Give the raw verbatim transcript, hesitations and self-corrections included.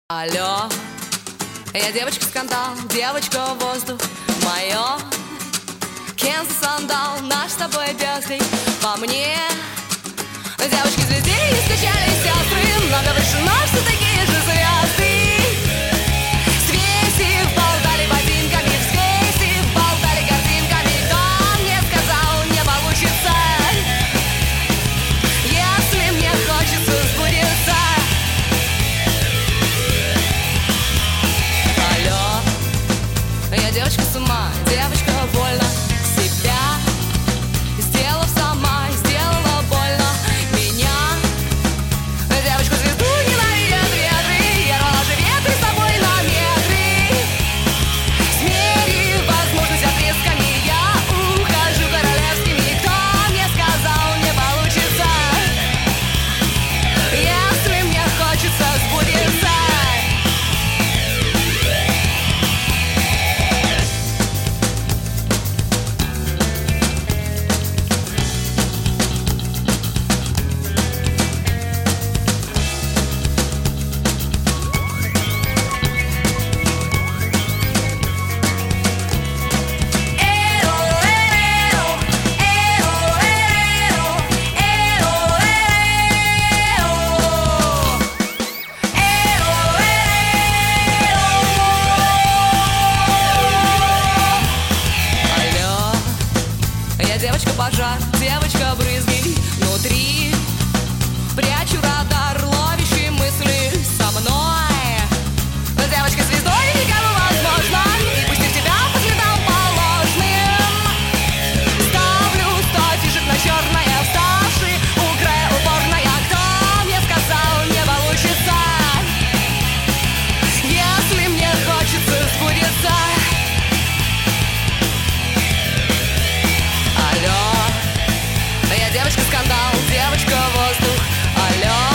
Алло, я девочка-скандал, девочка-воздух, мое Кенза сандал, наш с тобой бездей. По мне девочки-звезды не скачались сестры, много выше, но все такие же звезды. Свесив, болтали ботинками, взвесив, болтали картинками. Кто мне сказал, не получится, если мне хочется сбудиться. Я девочка с ума, девочка больно себя сделав сама, сделала больно меня. Девочку звезду ненавидят ветры, я рвала же ветры с собой на метры. Смерив возможность отрезками, я ухожу королевскими. Кто мне сказал, не получится, если мне хочется сбудиться. Девочка-пожар, девочка-брызги внутри. Прячу радар, ловящий мысли со мной. Девочка-звездой никому возможно, и пустив тебя по следам положным. Ставлю сто фишек на черное, вставший у края упорная. Кто мне сказал, не получится, если мне хочется сбудиться. Девочка-скандал, девочка-воздух, алло.